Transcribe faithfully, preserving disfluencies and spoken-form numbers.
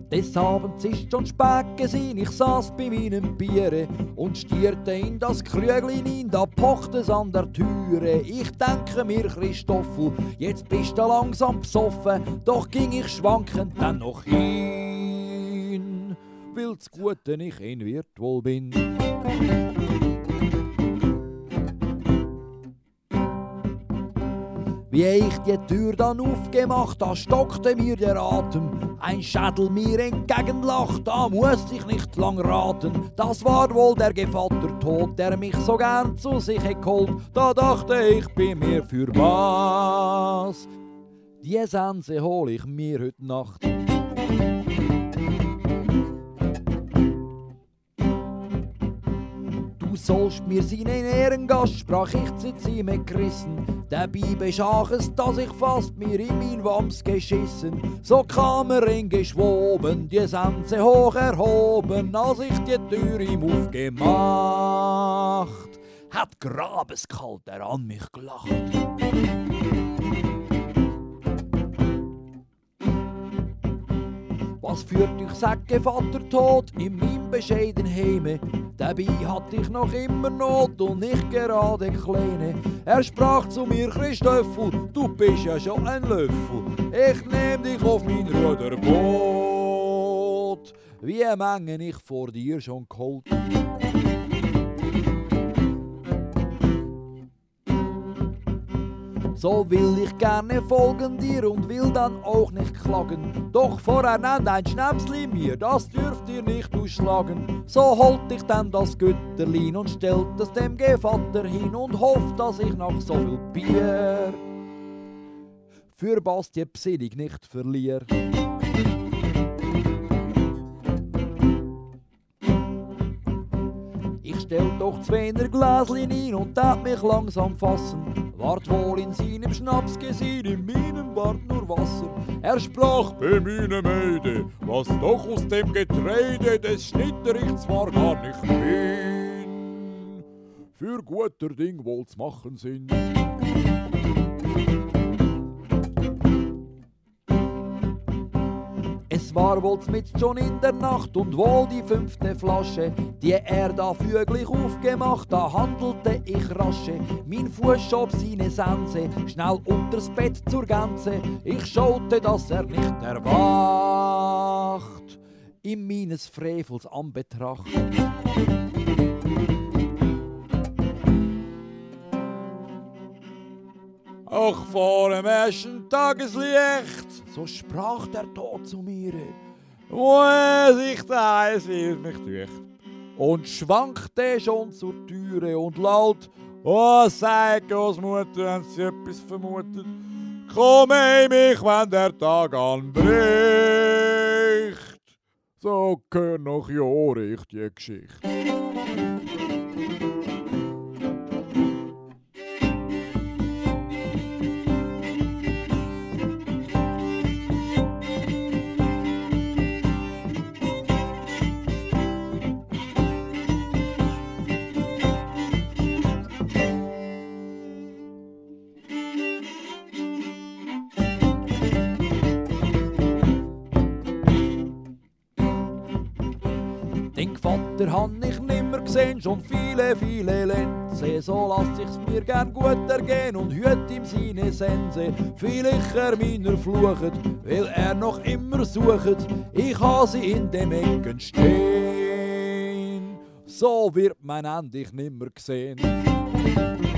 Des Abends ist schon spät gewesen, ich saß bei meinem Biere und stierte in das Krüglein hin, da pocht es an der Türe. Ich denke mir, Christoffel, jetzt bist du langsam besoffen, doch ging ich schwankend dann noch hin, weil das Gute ich in Wirt wohl bin. Wie ich die Tür dann aufgemacht, da stockte mir der Atem. Ein Schädel mir entgegenlacht, da muss ich nicht lang raten. Das war wohl der Gevatter tot, der mich so gern zu sich geholt. Da dachte ich bei mir, für was? Die Sense hol ich mir heute Nacht. Du sollst mir seinen Ehrengast, sprach ich zu ihm gerissen. Dabei beschach es, dass ich fast mir in mein Wams geschissen. So kam er geschwoben, die Sense hoch erhoben, als ich die Tür ihm aufgemacht. Hat grabeskalt er an mich gelacht. Was führt euch, sagt Vater tot, in meinem bescheiden Heime? Dabei hatte ich noch immer Not und nicht gerade Kleine. Er sprach zu mir, Christoffel, du bist ja schon ein Löffel. Ich nehm dich auf mein Ruderboot. Wie Mengen ich vor dir schon geholt. So will ich gerne folgen dir und will dann auch nicht klagen. Doch vorher nennt ein Schnäpsli mir, das dürft ihr nicht ausschlagen. So holt ich dann das Gütterlin und stellt es dem Gevatter hin und hofft, dass ich nach so viel Bier für Basti Besinnung nicht verliere. Ich stell doch zweiner Gläschen ein und tat mich langsam fassen. Ward wohl in seinem Schnaps gesehen, in meinem ward nur Wasser. Er sprach, bei meiner Mäde, was doch aus dem Getreide des Schnitter ich zwar gar nicht bin, für guter Ding wohl's machen Sinn. Es war wohl mit schon in der Nacht und wohl die fünfte Flasche, die er da füglich aufgemacht, da handelte ich rasche. Mein Fuß schob seine Sense schnell unters Bett zur Gänze. Ich schaute, dass er nicht erwacht, in meines Frevels Anbetracht. Ach, vor dem ersten Tageslicht, so sprach der Tod zu mir, wo er sich da Eis mich durch, und schwankte schon zur Türe und laut, oh, sei Großmutter, wenn sie etwas vermutet, komme ich mich, wenn der Tag anbricht. So gehört noch Jahre ich die Geschichte. Den han ich nimmer gesehen, schon viele, viele Lenze. So lass ich's mir gern gut ergehen und hüt ihm seine Sense. Vielleicht er meiner fluchet, weil er noch immer suchet. Ich ha sie in dem Ecken stehen, so wird mein Ende ich nimmer gesehen.